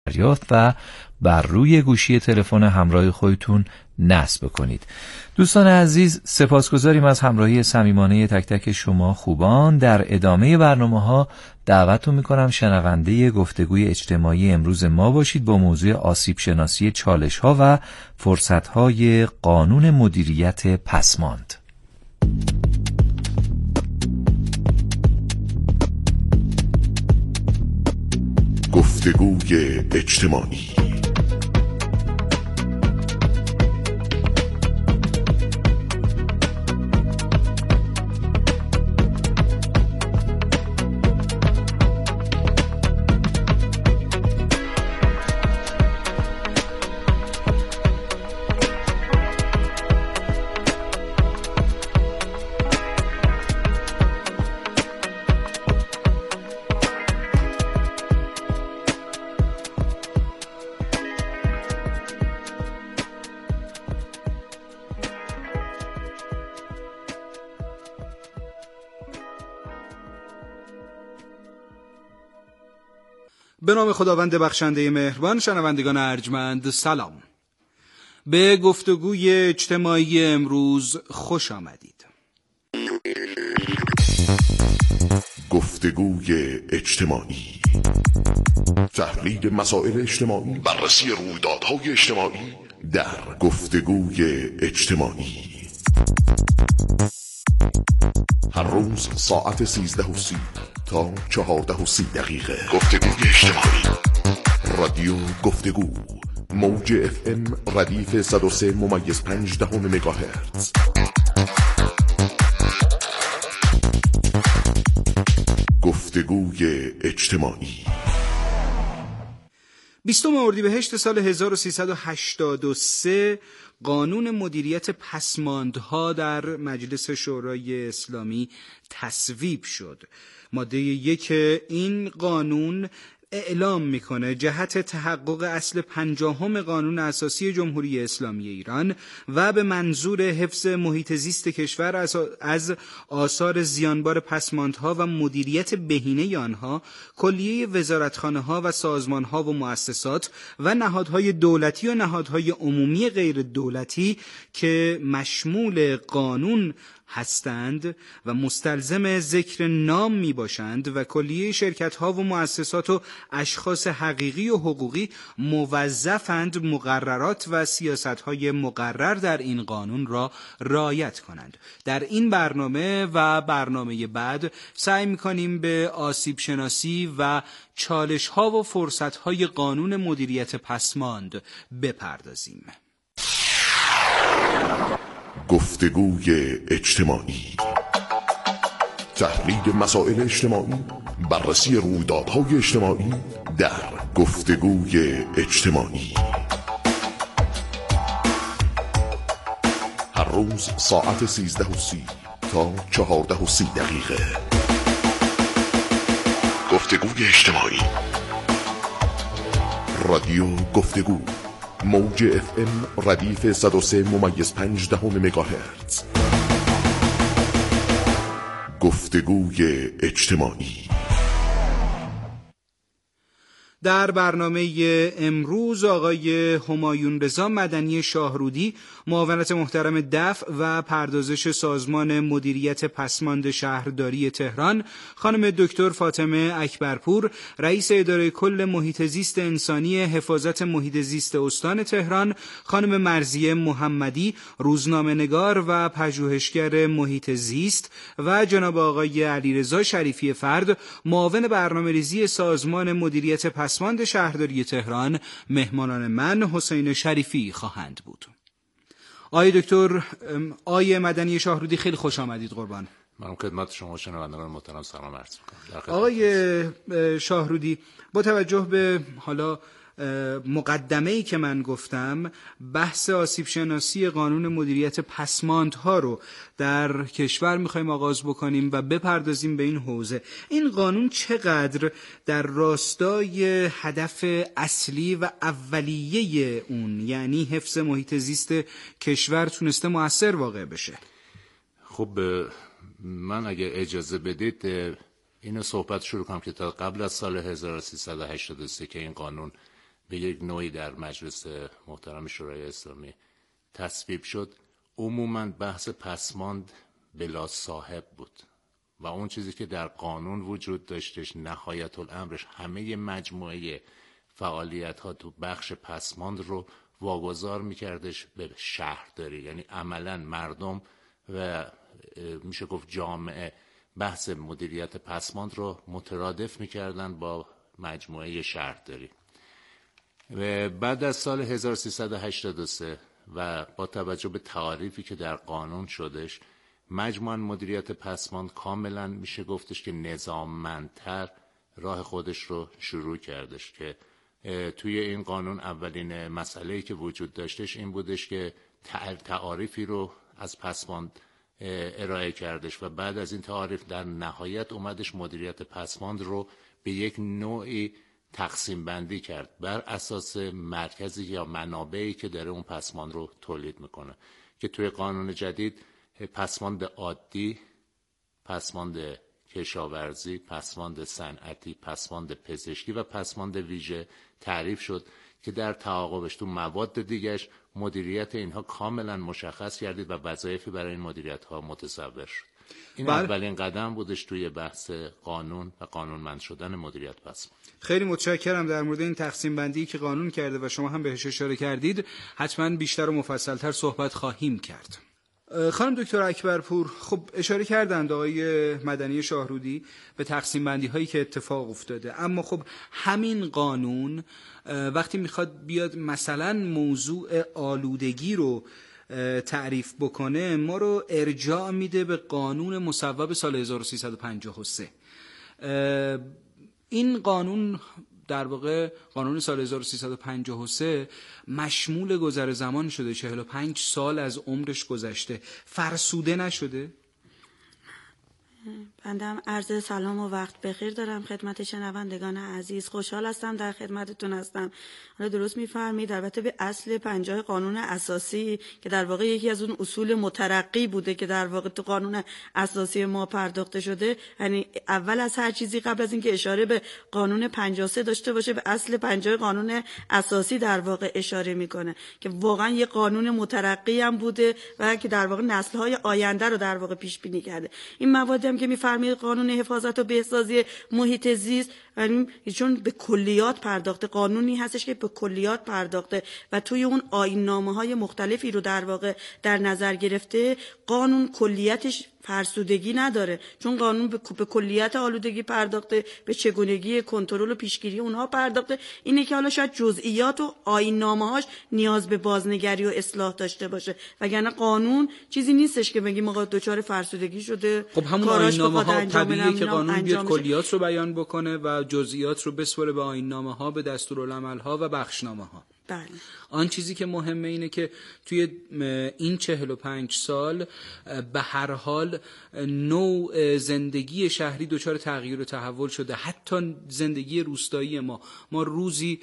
دریافت و بر روی گوشی تلفن همراه خودتون نصب کنید. دوستان عزیز، سپاسگزاریم از همراهی صمیمانه تک تک شما خوبان. در ادامه برنامه‌ها دعوتتون می‌کنم شنونده گفتگوی اجتماعی امروز ما باشید با موضوع آسیب شناسی چالش‌ها و فرصت‌های قانون مدیریت پسماند. گفتگوی اجتماعی. به نام خداوند بخشنده مهربان. شنوندگان ارجمند سلام. به گفتگوی اجتماعی امروز خوش آمدید. گفتگوی اجتماعی، تحلیل مسائل اجتماعی، بررسی رویدادهای اجتماعی در گفتگوی اجتماعی. هر روز ساعت 13:30 تا 14:30. گفتگوی اجتماعی. رادیو گفتگو، موج FM ردیف 103.5 مگاهرتز. گفتگوی اجتماعی. 20 اردیبهشت سال 1383 قانون مدیریت پسماندها در مجلس شورای اسلامی تصویب شد. ماده 1 این قانون اعلام میکنه جهت تحقق اصل 50 قانون اساسی جمهوری اسلامی ایران و به منظور حفظ محیط زیست کشور از آثار زیانبار پسماندها و مدیریت بهینه آنها، کلیه وزارتخانه‌ها و سازمان‌ها و مؤسسات و نهادهای دولتی و نهادهای عمومی غیر دولتی که مشمول قانون هستند و مستلزم ذکر نام می باشند و کلیه شرکت‌ها و مؤسسات و اشخاص حقیقی و حقوقی موظفند مقررات و سیاست‌های مقرر در این قانون را رعایت کنند. در این برنامه و برنامه بعد سعی می‌کنیم به آسیب شناسی و چالش‌ها و فرصت‌های قانون مدیریت پسماند بپردازیم. گفتگوی اجتماعی، تحلیل مسائل اجتماعی، بررسی رویدادهای اجتماعی در گفتگوی اجتماعی. هر روز ساعت 13:30 تا 14:30. گفتگوی اجتماعی. رادیو گفتگو، موج FM ردیف 103.5 مگاهرتز. گفتگوی اجتماعی. در برنامه امروز آقای همایون رضا مدنی شاهرودی، معاونت محترم دفع و پردازش سازمان مدیریت پسماند شهرداری تهران، خانم دکتر فاطمه اکبرپور، رئیس اداره کل محیط زیست انسانی حفاظت محیط زیست استان تهران، خانم مرضیه محمدی، روزنامه‌نگار و پژوهشگر محیط زیست و جناب آقای علیرضا شریفی فرد، معاون برنامه‌ریزی سازمان مدیریت پسماند شهرداری تهران، مهمانان من حسین شریفی خواهند بود. آقای دکتر، آقای مدنی شاهرودی، خیلی خوش آمدید قربان. من خدمت شما شنوندگان محترم سلام عرض می‌کنم. آقای شاهرودی، با توجه به حالا مقدمه‌ای که من گفتم، بحث آسیب شناسی قانون مدیریت پسماندها رو در کشور می‌خوایم آغاز بکنیم و بپردازیم به این حوزه. این قانون چقدر در راستای هدف اصلی و اولیه اون، یعنی حفظ محیط زیست کشور، تونسته مؤثر واقع بشه؟ خب من اگه اجازه بدید اینو صحبت شروع کنم که تا قبل از سال 1383 که این قانون به یک نوعی در مجلس محترم شورای اسلامی تصویب شد، عموماً بحث پسماند بلا صاحب بود و اون چیزی که در قانون وجود داشتش نهایت الامرش همه مجموعه فعالیت ها تو بخش پسماند رو واگذار میکردش به شهرداری. یعنی عملاً مردم و میشه گفت جامعه بحث مدیریت پسماند رو مترادف میکردن با مجموعه شهرداری. و بعد از سال 1383 و با توجه به تعاریفی که در قانون شدش، مجموعاً مدیریت پسماند کاملاً میشه گفتش که نظاممندتر راه خودش رو شروع کردش که توی این قانون اولین مسئله‌ای که وجود داشتش این بودش که تعاریفی رو از پسماند ارائه کردش و بعد از این تعاریف در نهایت اومدش مدیریت پسماند رو به یک نوعی تقسیم بندی کرد بر اساس مرکزی یا منابعی که داره اون پسماند رو تولید میکنه، که توی قانون جدید پسماند عادی، پسماند کشاورزی، پسماند صنعتی، پسماند پزشکی و پسماند ویژه تعریف شد که در تعاقبش تو مواد دیگهش مدیریت اینها کاملا مشخص گردید و وظایفی برای این مدیریت ها متصور شد. این اولین قدم بودش توی بحث قانون و قانونمند شدن مدیریت پسماند. خیلی متشکرم. در مورد این تقسیم بندی که قانون کرده و شما هم بهش اشاره کردید حتما بیشتر و مفصلتر صحبت خواهیم کرد. خانم دکتر اکبرپور، خب اشاره کردند آقای مدنی شاهرودی به تقسیم بندی هایی که اتفاق افتاده، اما خب همین قانون وقتی میخواد بیاد مثلا موضوع آلودگی رو تعریف بکنه ما رو ارجاع میده به قانون مصوب سال 1353. این قانون در واقع قانون سال 1353 مشمول گذر زمان شده، 45 سال از عمرش گذشته، فرسوده نشده؟ بندم عرض سلام و وقت بخیر دارم خدمت شنوندگان عزیز. خوشحال هستم در خدمتتون هستم. حالا درست میفرمایید، البته به اصل 50 قانون اساسی که در واقع یکی از اون اصول مترقی بوده که در واقع تو قانون اساسی ما پرداخته شده، یعنی اول از هر چیزی قبل از اینکه اشاره به قانون 53 داشته باشه به اصل 50 قانون اساسی در واقع اشاره میکنه که واقعا یه قانون مترقی هم بوده و که در واقع نسل‌های آینده رو در واقع پیش بینی کرده. این مواد که میفرمایید قانون حفاظت و بهسازی محیط زیست، چون به کلیات پرداخته، قانونی هستش که به کلیات پرداخته و توی اون آیین‌نامه‌های مختلفی رو در واقع در نظر گرفته، قانون کلیتش فرسودگی نداره، چون قانون به کلیت آلودگی پرداخته، به چگونگی کنترل و پیشگیری اونها پرداخته. اینه که حالا شاید جزئیات و آیین‌نامه‌هاش نیاز به بازنگری و اصلاح داشته باشه، وگرنه قانون چیزی نیستش که بگیم آقا دچار فرسودگی شده. خب همون آیین‌نامه‌ها طبیعیه که قانون بیاد کلیات رو بیان بکنه و جزئیات رو بسپره به آیین‌نامه‌ها، به دستورالعمل‌ها و بخشنامه‌ها. بله. آن چیزی که مهمه اینه که توی این 45 سال به هر حال نوع زندگی شهری دچار تغییر و تحول شده. حتی زندگی روستایی ما روزی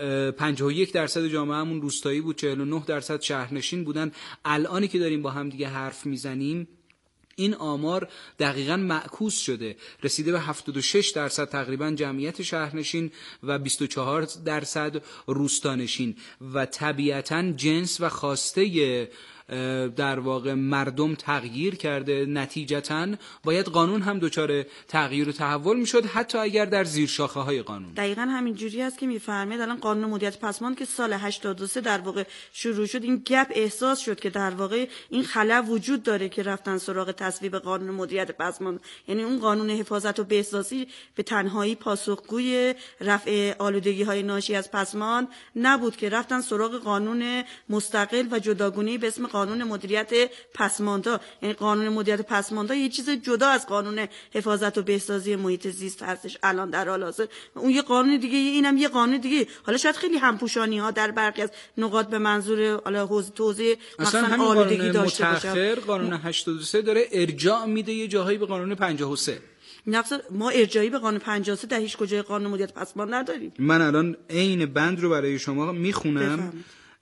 51% جامعهمون روستایی بود، 49% شهرنشین بودن. الانی که داریم با هم دیگه حرف میزنیم این آمار دقیقاً معکوس شده، رسیده به 76% تقریباً جمعیت شهرنشین و 24% روستانشین و طبیعتاً جنس و خواسته در واقع مردم تغییر کرده. نتیجتاً باید قانون هم دچار تغییر و تحول میشد، حتی اگر در زیر شاخه های قانون. دقیقاً همین جوری است که میفرمایید. الان قانون مدیریت پسماند که سال 83 در واقع شروع شد، این گپ احساس شد که در واقع این خلا وجود داره که رفتن سراغ تصویب قانون مدیریت پسماند. یعنی اون قانون حفاظت و بهسازی به تنهایی پاسخگوی رفع آلودگی های ناشی از پسماند نبود که رفتن سراغ قانون مستقل و جداگانه به اسم قانون مدیریت پسماندها. یعنی قانون مدیریت پسماندها یه چیز جدا از قانون حفاظت و بهسازی محیط زیست هستش الان در حال حاضر. اون یه قانون دیگه، اینم یه قانون دیگه. حالا شاید خیلی همپوشانی ها در برخی از نقاط به منظور حالا توضیح مثلا آلودگی داشته باشه. قانون 83 داره ارجاع میده یه جاهایی به قانون 53. ما ارجاعی به قانون 53 در هیچ کجای قانون مدیریت پسماند نداریم. من الان عین بند رو برای شما میخونم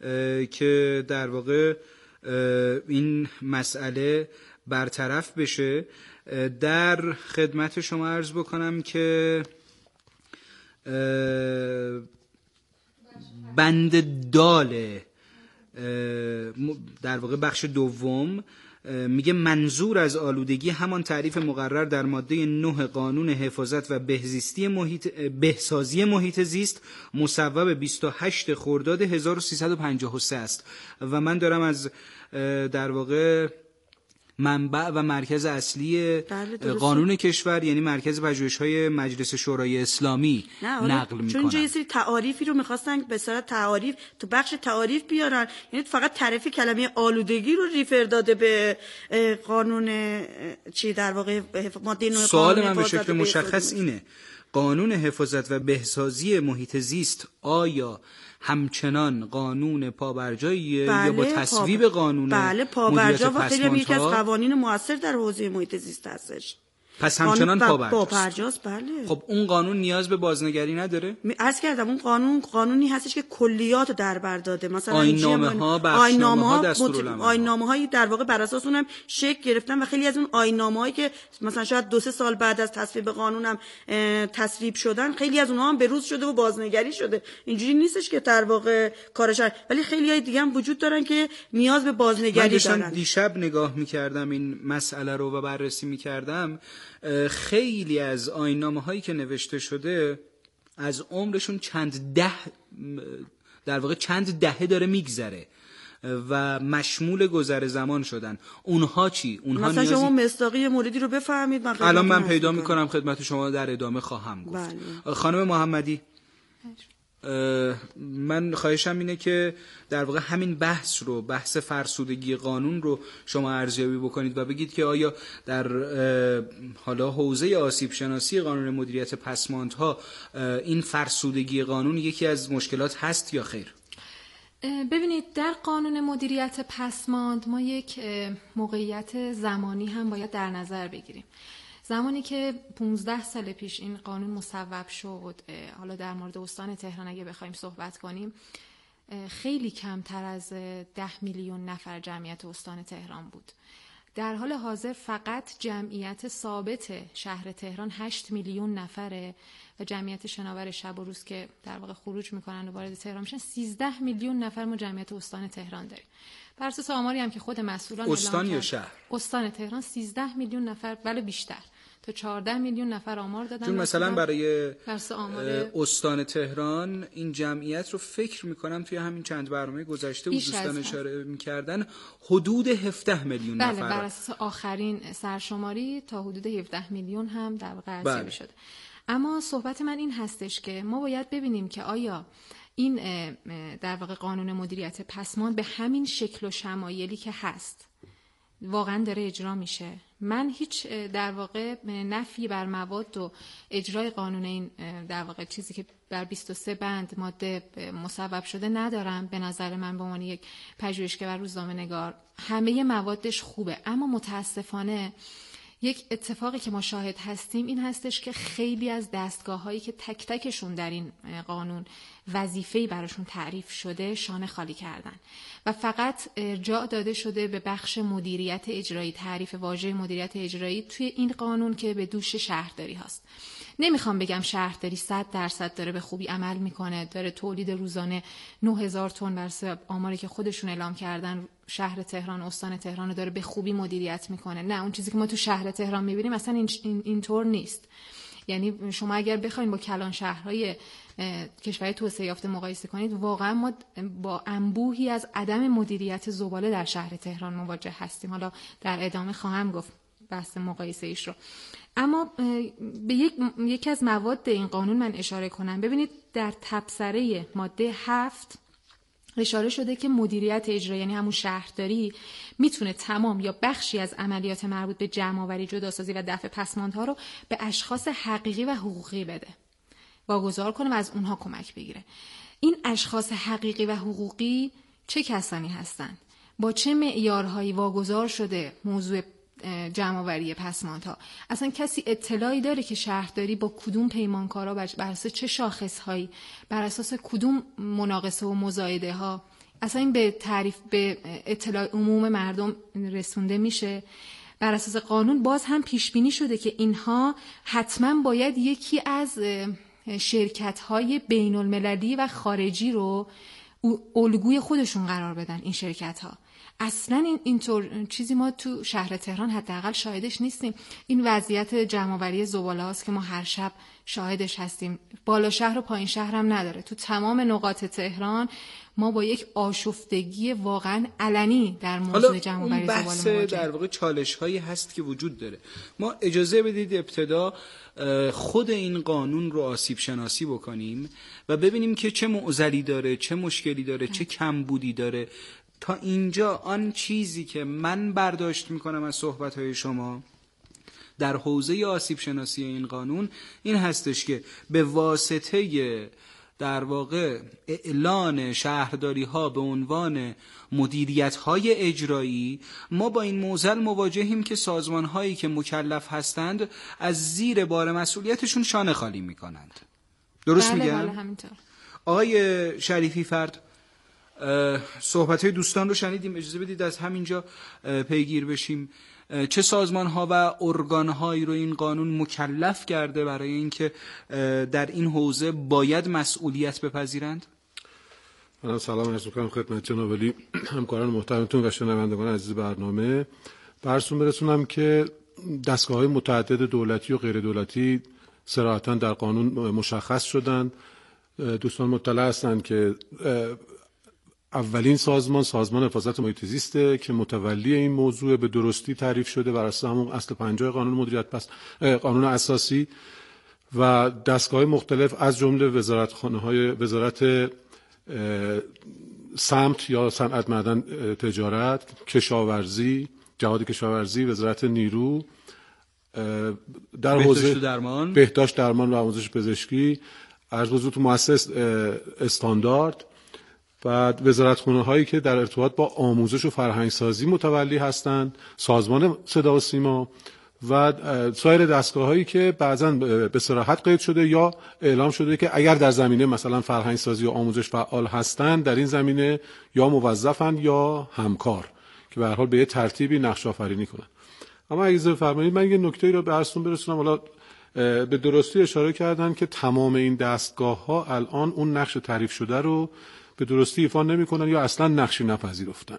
که در واقع این مسئله برطرف بشه. در خدمت شما عرض بکنم که بند دال در واقع بخش دوم میگه منظور از آلودگی همان تعریف مقرر در ماده 9 قانون حفاظت و بهسازی محیط زیست مصوب 28 خرداد 1353 است و من دارم از در واقع منبع و مرکز اصلی قانون کشور یعنی مرکز پژوهش‌های مجلس شورای اسلامی نقل می‌کنم. چون یه سری تعاریفی رو می‌خواستن به صورت تعاریف تو بخش تعاریف بیارن، یعنی فقط تعریف کلمه آلودگی رو ریفر داده به قانون چی در واقع ماده 9 قانون. سوال من به شکل مشخص اینه، قانون حفاظت و بهسازی محیط زیست آیا همچنان قانون پابرجایی یا با تصویب قانون پابرجا و خیلی یکی از قوانین مؤثر در حوزه محیط زیست هستش. پس همچنان پابرجاست. بله. خب اون قانون نیاز به بازنگری نداره؟ عرض کردم اون قانونی هستش که کلیات در بر داده، مثلا آیین‌نامه‌ها، بخشنامه‌ها، دستورالعمل، آیین‌نامه‌هایی در واقع بر اساس اونم شکل گرفتن و خیلی از اون آیین‌نامه‌هایی که مثلا شاید 2-3 سال بعد از تصویب قانونم تصویب شدن، خیلی از اونها هم بروز شده و بازنگری شده. اینجوری نیستش که در واقع کارش، ولی خیلی‌های دیگه هم وجود دارن که نیاز به بازنگری دارن. من دیشب نگاه می‌کردم این مسئله رو و بررسی می‌کردم، خیلی از آیین‌نامه‌هایی که نوشته شده از عمرشون چند دهه داره میگذره و مشمول گذر زمان شدن. اونها چی؟ اونها مثلا شما مصداقی موردی رو بفهمید. الان من پیدا میکنم خدمت شما در ادامه خواهم گفت. بله. خانم محمدی، من خواهشم اینه که در واقع همین بحث فرسودگی قانون رو شما ارزیابی بکنید و بگید که آیا در حالا حوزه آسیب شناسی قانون مدیریت پسماندها این فرسودگی قانون یکی از مشکلات هست یا خیر؟ ببینید، در قانون مدیریت پسماند ما یک موقعیت زمانی هم باید در نظر بگیریم. زمانی که 15 سال پیش این قانون مصوب شد، حالا در مورد استان تهران اگه بخوایم صحبت کنیم، خیلی کمتر از 10 میلیون نفر جمعیت استان تهران بود. در حال حاضر فقط جمعیت ثابت شهر تهران 8 میلیون نفره و جمعیت شناور شب و روز که در واقع خروج میکنن و وارد تهران میشن 13 میلیون نفر ما جمعیت استان تهران داریم. بر اساس آماری هم که خود مسئولان استان یا شهر؟ استان تهران 13 میلیون نفر، بله بیشتر، تا 14 میلیون نفر آمار دادن. چون مثلا برای استان تهران این جمعیت رو فکر میکنم توی همین چند برنامه گذشته دوستان اشاره میکردن حدود 17 میلیون نفر. بله، بر اساس آخرین سرشماری تا حدود 17 میلیون هم در واقع ارزیابی شده. اما صحبت من این هستش که ما باید ببینیم که آیا این در واقع قانون مدیریت پسماند به همین شکل و شمایلی که هست واقعا داره اجرا میشه. من هیچ در واقع نفی بر مواد و اجرای قانون این در واقع چیزی که بر 23 بند ماده مصوب شده ندارم. به نظر من به عنوان یک پژوهشگر و روزنامه‌نگار همه موادش خوبه، اما متاسفانه یک اتفاقی که ما شاهد هستیم این هستش که خیلی از دستگاه‌هایی که تک تکشون در این قانون وظیفه‌ای براشون تعریف شده شانه خالی کردن و فقط ارجاع داده شده به بخش مدیریت اجرایی، تعریف واژه مدیریت اجرایی توی این قانون که به دوش شهرداری هست. نمیخوام بگم شهرداری 100% داره به خوبی عمل میکنه، داره تولید روزانه 9000 تن بر اساس آماری که خودشون اعلام کردن شهر تهران، استان تهران رو داره به خوبی مدیریت میکنه. نه، اون چیزی که ما تو شهر تهران میبینیم اصلا اینطور نیست. یعنی شما اگر بخواید با کلان شهرهای کشور توسعه یافته مقایسه کنید، واقعا ما با انبوهی از عدم مدیریت زباله در شهر تهران مواجه هستیم. حالا در ادامه خواهم گفت بحث مقایسه ایش رو. اما به یکی از مواد این قانون من اشاره کنم. ببینید در تبصره ماده 7 اشاره شده که مدیریت اجرایی یعنی همون شهرداری میتونه تمام یا بخشی از عملیات مربوط به جمع‌آوری، جداسازی و دفع پسماندها رو به اشخاص حقیقی و حقوقی بده، واگذار کنه و از اونها کمک بگیره. این اشخاص حقیقی و حقوقی چه کسانی هستند؟ با چه معیارهایی واگذار شده موضوع جمع‌آوری پسماندها؟ اصلا کسی اطلاعی داره که شهرداری با کدوم پیمانکارا بر اساس چه شاخصهایی، بر اساس کدوم مناقصه و مزایده ها اصلا این به تعریف به اطلاع عموم مردم رسونده میشه؟ بر اساس قانون باز هم پیش بینی شده که اینها حتما باید یکی از شرکت‌های بین‌المللی و خارجی رو الگوی خودشون قرار بدن. این شرکت‌ها اصلا اینطور چیزی ما تو شهر تهران حداقل شاهدش نیستیم. این وضعیت جمع‌آوری زباله‌هاست که ما هر شب شاهدش هستیم. بالا شهر و پایین شهر هم نداره. تو تمام نقاط تهران ما با یک آشفتگی واقعا علنی در موضوع جمع‌آوری زباله مواجهیم. در واقع چالش‌هایی هست که وجود داره. ما اجازه بدید ابتدا خود این قانون رو آسیب شناسی بکنیم و ببینیم که چه معضلی داره، چه مشکلی داره، چه کمبودی داره. تا اینجا آن چیزی که من برداشت میکنم از صحبت‌های شما در حوزه آسیب شناسی این قانون این هستش که به واسطه در واقع اعلان شهرداری ها به عنوان مدیریت های اجرایی ما با این معضل مواجهیم که سازمان هایی که مکلف هستند از زیر بار مسئولیتشون شانه خالی میکنند. درست میگم؟ بله همینطور. آقای شریفی فرد، صحبت های دوستان رو شنیدیم، اجازه بدید از همینجا پیگیر بشیم. چه سازمان ها و ارگان هایی رو این قانون مکلف کرده برای اینکه در این حوزه باید مسئولیت بپذیرند؟ من سلام عرض می‌کنم خدمت جناب عالی، همکاران محترمتون و شنوندگان عزیز برنامه. براتون برسونم که دستگاه‌های متعدد دولتی و غیر دولتی صراحتاً در قانون مشخص شدند. دوستان مطلع هستند که اولین سازمان حفاظت محیط زیسته که متولی این موضوع به درستی تعریف شده بر اساس همون اصل 50 قانون مدیریت قانون اساسی و دستگاه‌های مختلف از جمله وزارت سمت یا صنعت معدن تجارت، کشاورزی، جهاد کشاورزی، وزارت نیرو، در حوزه بهداشت درمان و آموزش پزشکی، عرض حضورتون مؤسس استاندارد، بعد وزارتخونه هایی که در ارتباط با آموزش و فرهنگسازی متولی هستند، سازمان صدا و سیما و سایر دستگاه هایی که بعضاً به صراحت قید شده یا اعلام شده که اگر در زمینه مثلا فرهنگسازی و آموزش فعال هستند در این زمینه یا موظفن یا همکار که به هر حال به یه ترتیبی نقش آفرینی کنن. اما اگه بفرمایید من یه نکته‌ای رو براتون برسونم. حالا به درستی اشاره کردن که تمام این دستگاه ها الان اون نقش تعریف شده رو به درستی ایفا نمی‌کنن یا اصلا نقشی نپذیرفتن.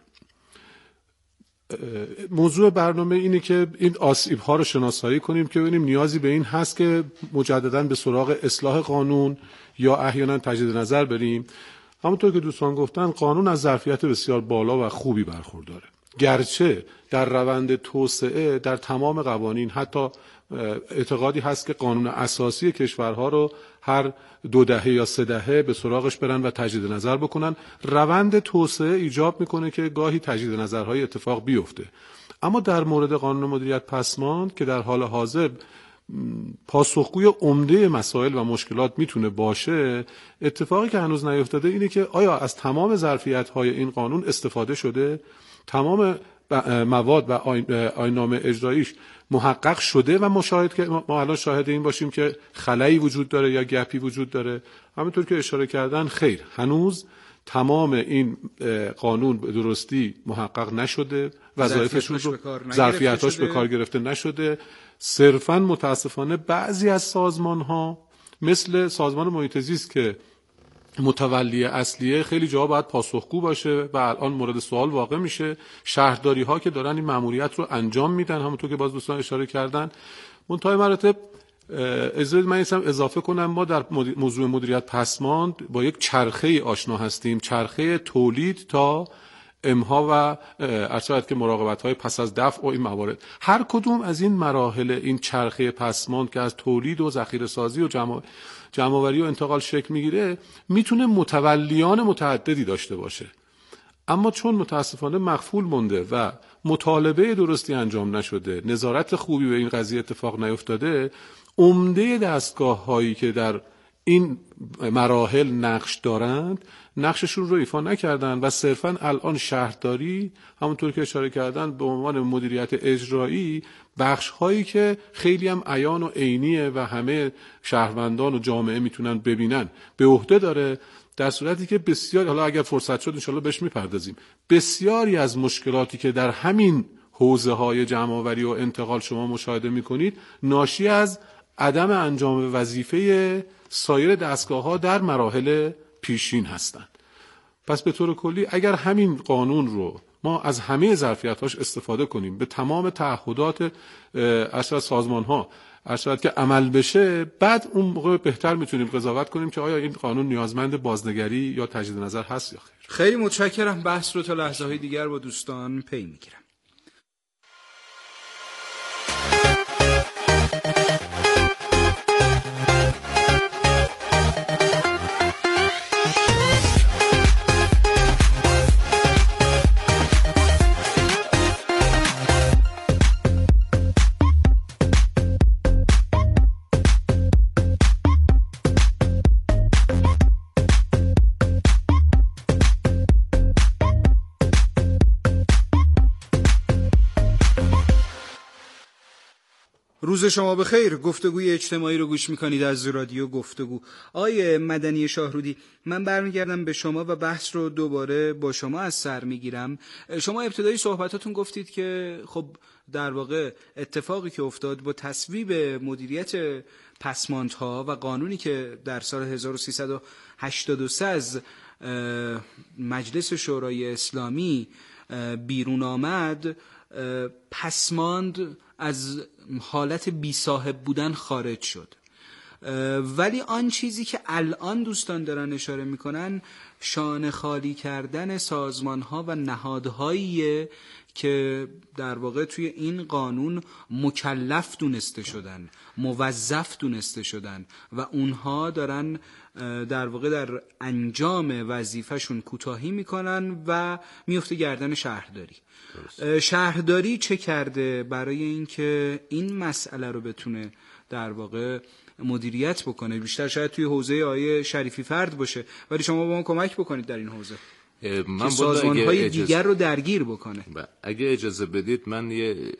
موضوع برنامه اینه که این آسیب‌ها رو شناسایی کنیم که ببینیم نیازی به این هست که مجدداً به سراغ اصلاح قانون یا احیانا تجدید نظر بریم. همونطور که دوستان گفتن قانون از ظرفیت بسیار بالا و خوبی برخورداره، گرچه در روند توسعه در تمام قوانین حتی اعتقادی هست که قانون اساسی کشورها رو هر 2 دهه یا 3 دهه به سراغش برن و تجدید نظر بکنن. روند توسعه ایجاب میکنه که گاهی تجدید نظرهای اتفاق بیفته. اما در مورد قانون مدیریت پسماند که در حال حاضر پاسخگوی عمده مسائل و مشکلات میتونه باشه، اتفاقی که هنوز نیفتاده اینه که آیا از تمام ظرفیت‌های این قانون استفاده شده، تمام مواد و آیین‌نامه اجراییش محقق شده و مشاهد که ما الان شاهد این باشیم که خلایی وجود داره یا گپی وجود داره. همونطور که اشاره کردن خیر، هنوز تمام این قانون به درستی محقق نشده، وظایفش رو ظرفیتاش به کار گرفته نشده. صرفاً متاسفانه بعضی از سازمان‌ها مثل سازمان محیط زیست که متولی اصلیه خیلی جا باید پاسخگو باشه و الان مورد سوال واقع میشه. شهرداری ها که دارن این مأموریت رو انجام میدن، همونطور که باز دوستان اشاره کردن. منتهای مراتب اجازه من اضافه کنم، ما در موضوع مدیریت پسماند با یک چرخه آشنا هستیم، چرخه تولید تا امها و ارشد که مراقبت های پس از دفع و این موارد. هر کدوم از این مراحل این چرخه پسماند که از تولید و ذخیره سازی و جمع‌آوری و انتقال شکل میگیره میتونه متولیان متعددی داشته باشه، اما چون متاسفانه مخفول مونده و مطالبه درستی انجام نشده، نظارت خوبی به این قضیه اتفاق نیفتاده، عمده دستگاه هایی که در این مراحل نقش دارند نقششون رو ایفا نکردن و صرفاً الان شهرداری همونطور که اشاره کردن به عنوان مدیریت اجرایی بخش هایی که خیلی هم عیان و عینیه و همه شهروندان و جامعه میتونن ببینن به عهده داره، در صورتی که بسیار، حالا اگر فرصت شد انشالله بهش میپردازیم، بسیاری از مشکلاتی که در همین حوزه های جمع‌آوری و انتقال شما مشاهده میکنید ناشی از عدم انجام وظیفه سایر دستگاه‌ها در مراحل پیشین هستند. پس به طور کلی اگر همین قانون رو ما از همه ظرفیت‌هاش استفاده کنیم، به تمام تعهدات سازمان‌ها ارشد که عمل بشه، بعد اون موقع بهتر میتونیم قضاوت کنیم که آیا این قانون نیازمند بازنگری یا تجدید نظر هست یا خیر. خیلی متشکرم. بحث رو تا لحظه‌های دیگر با دوستان پی میگیرم. روز شما بخیر. گفتگوی اجتماعی رو گوش میکنید از رادیو گفتگو. آقای مدنی شاهرودی، من برمیگردم به شما و بحث رو دوباره با شما از سر میگیرم. شما ابتدای صحبتاتون گفتید که خب در واقع اتفاقی که افتاد با تصویب مدیریت پسماندها و قانونی که در سال 1383 از مجلس شورای اسلامی بیرون آمد، پسماند از حالت بی صاحب بودن خارج شد. ولی آن چیزی که الان دوستان دارن اشاره میکنن شانه خالی کردن سازمانها و نهادهاییه که در واقع توی این قانون مکلف دونسته شدن، موظف دونسته شدن و اونها دارن در واقع در انجام وظیفهشون کوتاهی میکنن و میفته گردن شهرداری. شهرداری چه کرده برای اینکه این مسئله رو بتونه در واقع مدیریت بکنه؟ بیشتر شاید توی حوزه آیه شریفی فرد باشه، ولی شما با ما کمک بکنید در این حوزه من که سازمان‌های دیگر رو درگیر بکنه. اگه اجازه بدید من یه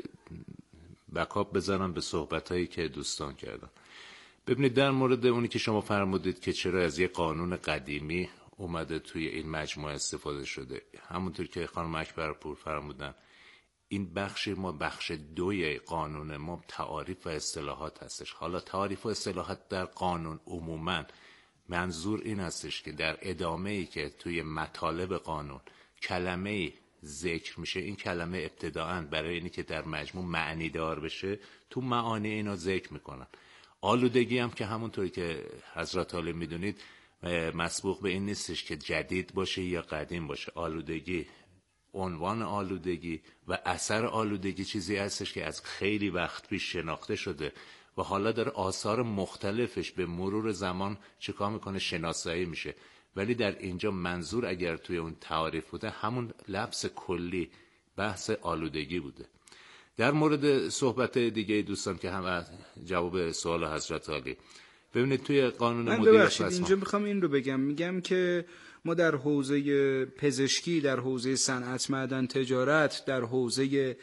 بکاپ بزنم به صحبتایی که دوستان کردن. ببینید در مورد اونی که شما فرمودید که چرا از یه قانون قدیمی اومده توی این مجموعه استفاده شده، همونطور که خانم اکبرپور فرمودن، این بخش 2 قانون ما تعاریف و اصطلاحات هستش. حالا تعاریف و اصطلاحات در قانون عموماً منظور این هستش که در ادامه‌ای که توی مطالب قانون کلمه‌ای ذکر میشه، این کلمه ابتداءً برای اینی که در مجموع معنی دار بشه تو معانی اینا ذکر میکنن. آلودگی هم که همونطوری که حضرت عالی میدونید مسبوق به این نیستش که جدید باشه یا قدیم باشه. آلودگی، عنوان آلودگی و اثر آلودگی چیزی هستش که از خیلی وقت پیش شناخته شده و حالا داره آثار مختلفش به مرور زمان چیکار میکنه؟ شناسایی میشه. ولی در اینجا منظور اگر توی اون تعاریف بوده همون لفظ کلی بحث آلودگی بوده. در مورد صحبت دیگه دوستان که هم جواب سوال حضرت عالی، ببینید توی قانون مدیریت اینجا میخوام این رو میگم که ما در حوزه پزشکی، در حوزه صنعت، معدن، تجارت، در حوزه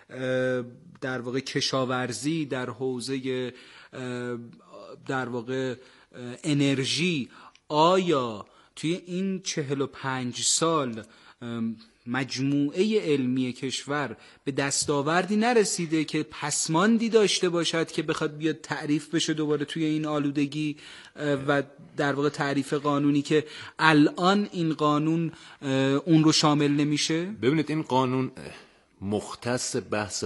در واقع کشاورزی، در حوزه در واقع انرژی، آیا توی این 45 سال مجموعه علمی کشور به دستاوردی نرسیده که پسماندی داشته باشد که بخواد بیاد تعریف بشه دوباره توی این آلودگی و در واقع تعریف قانونی که الان این قانون اون رو شامل نمیشه؟ ببینید این قانون مختص بحث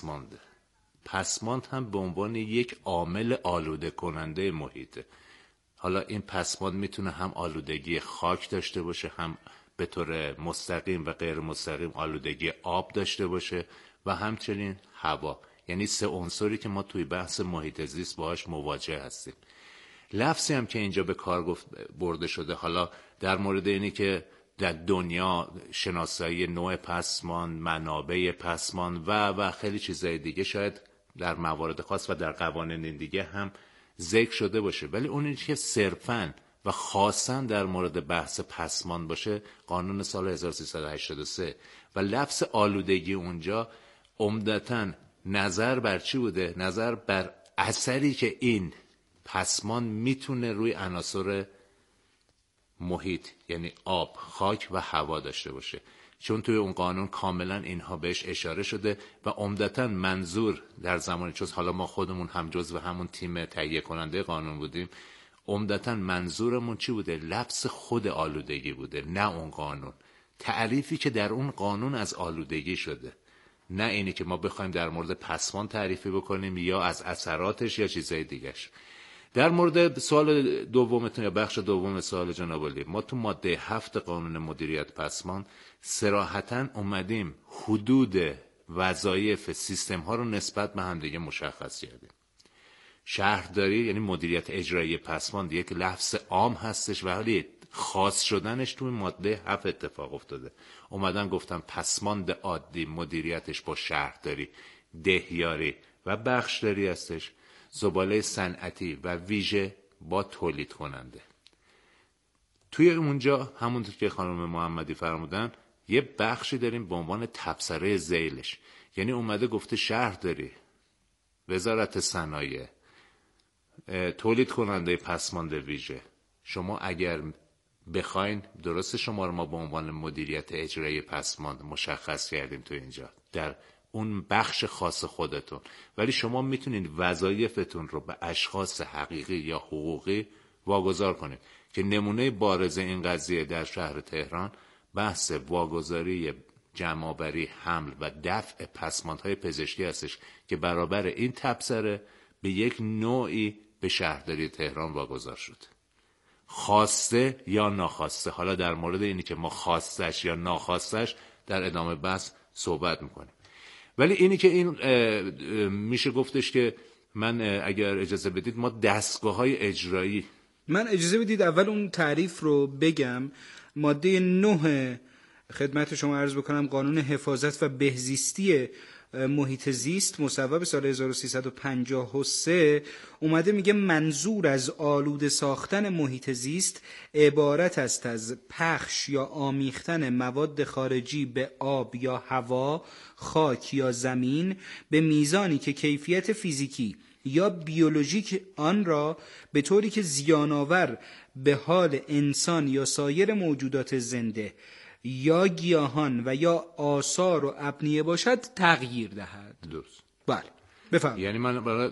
پسماند هم به عنوان یک عامل آلوده کننده محیطه. حالا این پسماند میتونه هم آلودگی خاک داشته باشه، هم به طور مستقیم و غیر مستقیم آلودگی آب داشته باشه و همچنین هوا. یعنی 3 عنصری که ما توی بحث محیط زیست باهاش مواجه هستیم. لفظی هم که اینجا به کار برده شده حالا در مورد اینی که در دنیا شناسایی نوع پسماند، منابع پسماند و خیلی چیزای دیگه شاید در موارد خاص و در قوانین دیگه هم ذکر شده باشه، ولی اونی که صرفاً و خاصاً در مورد بحث پسماند باشه قانون سال 1383 و لفظ آلودگی اونجا عمدتاً نظر بر چی بوده؟ نظر بر اثری که این پسماند میتونه روی عناصر محیط یعنی آب، خاک و هوا داشته باشه. چون توی اون قانون کاملا اینها بهش اشاره شده و عمدتاً منظور در زمانی، چون حالا ما خودمون هم جزو همون تیم تهیه کننده قانون بودیم، عمدتاً منظورمون چی بوده؟ لبس خود آلودگی بوده، نه اون قانون، تعریفی که در اون قانون از آلودگی شده، نه اینی که ما بخوایم در مورد پسماند تعریفی بکنیم یا از اثراتش یا چیزای دیگهش. در مورد سوال دومتون یا بخش دوم سوال جناب عالی، ما تو ماده 7 قانون مدیریت پسماند صراحتاً اومدیم حدود وظایف سیستم ها رو نسبت به هم دیگه مشخص کردیم. شهرداری یعنی مدیریت اجرایی پسماند یک لفظ عام هستش ولی خاص شدنش توی ماده 7 اتفاق افتاده. اومدن گفتم پسماند عادی مدیریتش با شهرداری، دهیاری و بخشداری هستش، زباله صنعتی و ویژه با تولید کننده. توی اونجا همونطور که خانم محمدی فرمودن یه بخشی داریم به عنوان تبصره ذیلش، یعنی اومده گفته شهرداری، وزارت صنایع، تولید کننده پسماند ویژه، شما اگر بخواین، درست شما رو ما به عنوان مدیریت اجرایی پسماند مشخص کردیم تو اینجا در اون بخش خاص خودتون، ولی شما میتونید وظایفتون رو به اشخاص حقیقی یا حقوقی واگذار کنید که نمونه بارز این قضیه در شهر تهران بحث واگذاری جمع‌آوری، حمل و دفع پسماندهای پزشکی هستش که برابر این تبصره به یک نوعی به شهرداری تهران واگذار شد، خواسته یا ناخواسته. حالا در مورد اینی که ما خواستش یا ناخواستش در ادامه بحث صحبت میکنیم. ولی اینی که این میشه گفتش که من اگر اجازه بدید ما دستگاه‌های اجرایی، من اجازه بدید اول اون تعریف رو بگم. ماده 9 خدمت شما عرض بکنم، قانون حفاظت و بهزیستی محیط زیست مصوب سال 1353 اومده میگه منظور از آلوده ساختن محیط زیست عبارت است از پخش یا آمیختن مواد خارجی به آب یا هوا، خاک یا زمین به میزانی که کیفیت فیزیکی یا بیولوژیک آن را به طوری که زیان‌آور به حال انسان یا سایر موجودات زنده یا گیاهان و یا آثار و ابنیه باشد تغییر دهد. درست. بله بفرمایید. یعنی من برای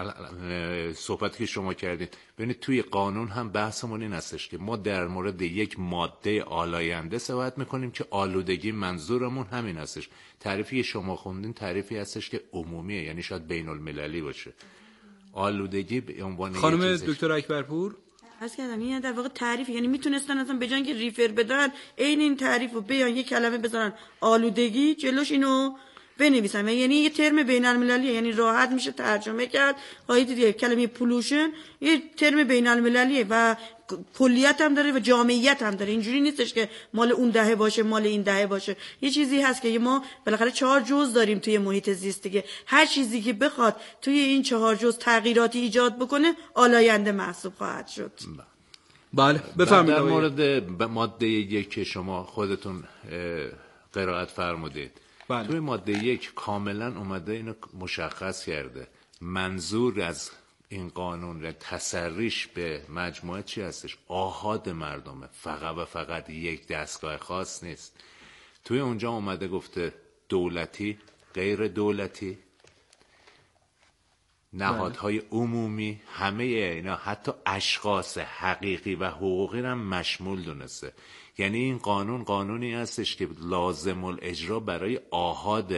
صحبتی که شما کردید ببینید توی قانون هم بحثمون این هستش که ما در مورد یک ماده آلاینده صحبت میکنیم که آلودگی منظورمون همین هستش. تعریفی شما خوندین تعریفی هستش که عمومیه، یعنی شاید بین المللی باشه. آلودگی به عنوان خانم دکتر اکبرپور عرض کردم این در واقع تعریف، یعنی میتونستن اصلا به جای اینکه ریفر بدن عین این تعریف رو بیان یک کلمه بذارن آلودگی جلوش اینو بنویسن، یعنی یه ترم بین المللیه، یعنی راحت میشه ترجمه کرد. خواهید دید کلمه پولوشن یه ترم بین المللیه و کلیت هم داره و جامعیت هم داره. اینجوری نیستش که مال اون دهه باشه مال این دهه باشه. یه چیزی هست که ما بالاخره 4 جزء داریم توی محیط زیست دیگه، هر چیزی که بخواد توی این 4 جزء تغییراتی ایجاد بکنه آلاینده محسوب خواهد شد. بله بفرمایید. در مورد ماده 1 که شما خودتون قرائت فرمودید، بله. توی ماده 1 کاملا اومده اینو مشخص کرده منظور از این قانون تسریش به مجموعه چی هستش؟ آحاد مردمه، فقط و فقط یک دستگاه خاص نیست. توی اونجا اومده گفته دولتی، غیر دولتی، نهادهای عمومی، همه اینا، حتی اشخاص حقیقی و حقوقی هم مشمول دونسته. یعنی این قانون قانونی هستش که لازم الاجرا برای آحاد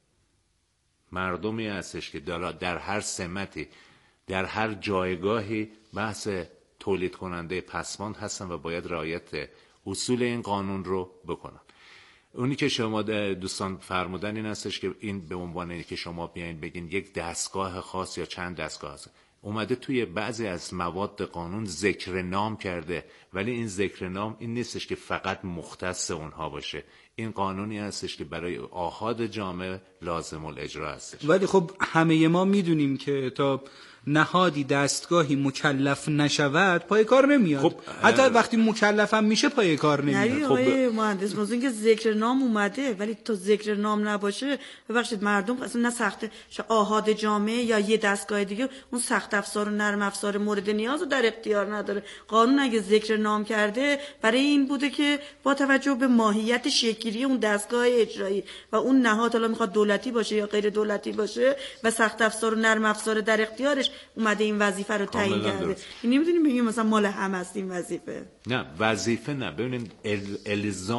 مردمی هستش که در هر سمتی در هر جایگاهی بحث تولید کننده پسماند هستن و باید رعایت اصول این قانون رو بکنن. اونی که شما دوستان فرمودن این هستش که این به عنوان اینی که شما بیاین بگین یک دستگاه خاص یا چند دستگاه هست. اومده توی بعضی از مواد قانون ذکر نام کرده، ولی این ذکر نام این نیستش که فقط مختص اونها باشه. این قانونی هستش که برای آحاد جامعه لازم الاجرا هستش. ولی خب همه ما میدونیم که تا نهادی دستگاهی مکلف نشود پای کار نمیاد. خب حتی وقتی مکلف هم میشه پای کار نمیاد. خب مهندس موضوع که ذکر نام اومده ولی تا ذکر نام نباشه ببخشید مردم اصلا نه سخت آحاد جامعه یا یه دستگاه دیگه اون سخت افزار و نرم افزار مورد نیاز رو در اختیار نداره. قانون اگه ذکر نام کرده برای این بوده که با توجه به ماهیت شکلی اون دستگاه اجرایی و اون نهاد، حالا میخواد دولتی باشه یا غیر دولتی باشه و سخت افزار و نرم افزار در اختیارش اومده این وظیفه رو تعیین کرده. این نمیدونیم بگیم مثلا مال هم است این وظیفه. نه وظیفه نه، ببینید الزام